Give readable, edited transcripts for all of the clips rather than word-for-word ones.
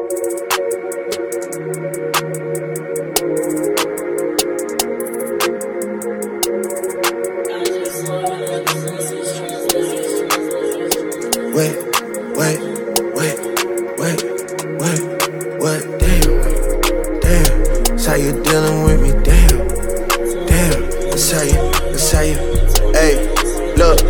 That's how you dealing with me, damn. That's how you, hey, look.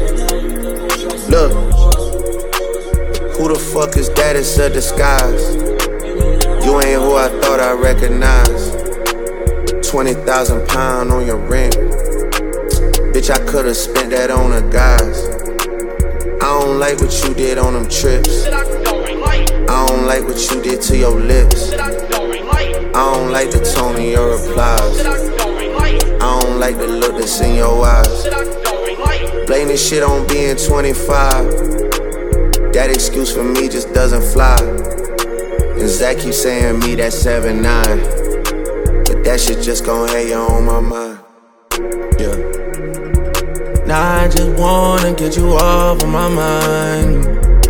Who the fuck is that? It's a disguise. You ain't who I thought I recognized. 20,000 pounds on your rent. Bitch, I could've spent that on a guys. I don't like what you did on them trips. I don't like what you did to your lips. I don't like the tone of your replies. I don't like the look that's in your eyes. Blame this shit on being 25. That excuse for me just doesn't fly. And Zach keeps saying me that 7'9". But that shit just gon' have you on my mind. Yeah. Now I just wanna get you off of my mind.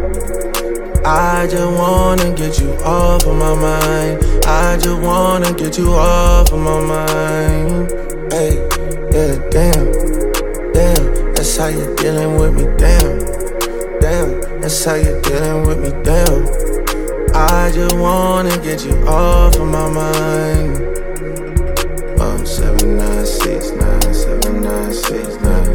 I just wanna get you off of my mind. I just wanna get you off of my mind. Hey, yeah, damn. That's how you dealing with me, damn. That's how you dealing with me, damn. I just wanna get you off of my mind. 796 796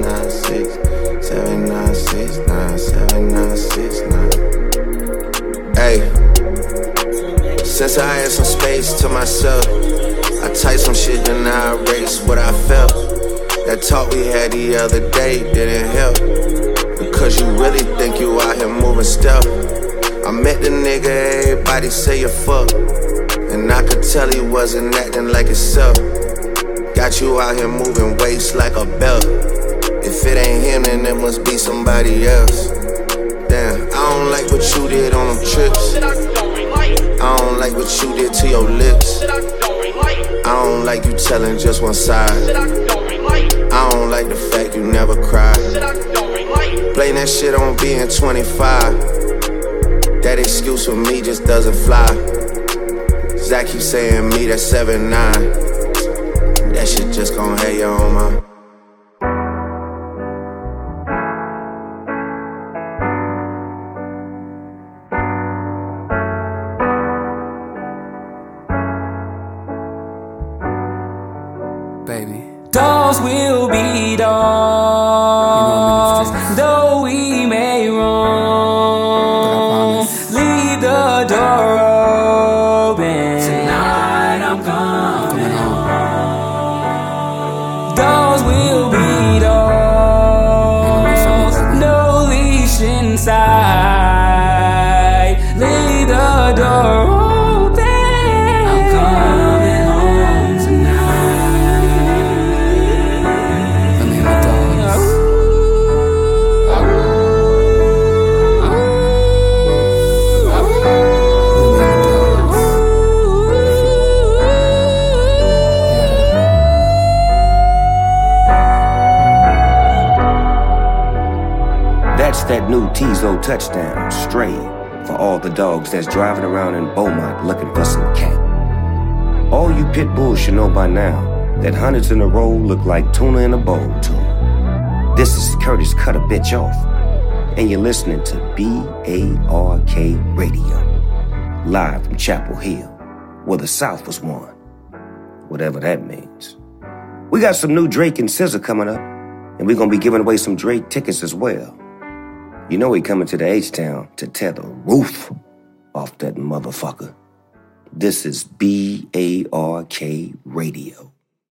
796 Hey, since I had some space to myself, I typed some shit and I erased what I felt. That talk we had the other day didn't help, because you really think you out here moving stealth. I met the nigga everybody say you fuck, and I could tell he wasn't acting like himself. Got you out here moving waist like a belt. If it ain't him, then it must be somebody else. Damn, I don't like what you did on them trips. I don't like what you did to your lips. I don't like you telling just one side. I don't like the fact you never cried. Blame that shit on being 25. That excuse for me just doesn't fly. Zach keeps saying me that 7'9". That shit just gon' have you on my. Baby. Dogs will be dogs, though we may roam. Leave the door open. Tonight I'm coming home. Dogs will be dogs, no leash inside. Leave the door open. I'm coming home tonight. Let me my dogs. That's that new Tizo touchdown, straight for all the dogs that's driving around in Beaumont looking for some cat. All you pit bulls should know by now that hundreds in a row look like tuna in a bowl to 'em. This is Curtis Cut a Bitch Off, and you're listening to BARK Radio, live from Chapel Hill, where the South was won, whatever that means. We got some new Drake and SZA coming up, and we're gonna be giving away some Drake tickets as well. You know he coming to the H-Town to tear the roof off that motherfucker. This is BARK Radio.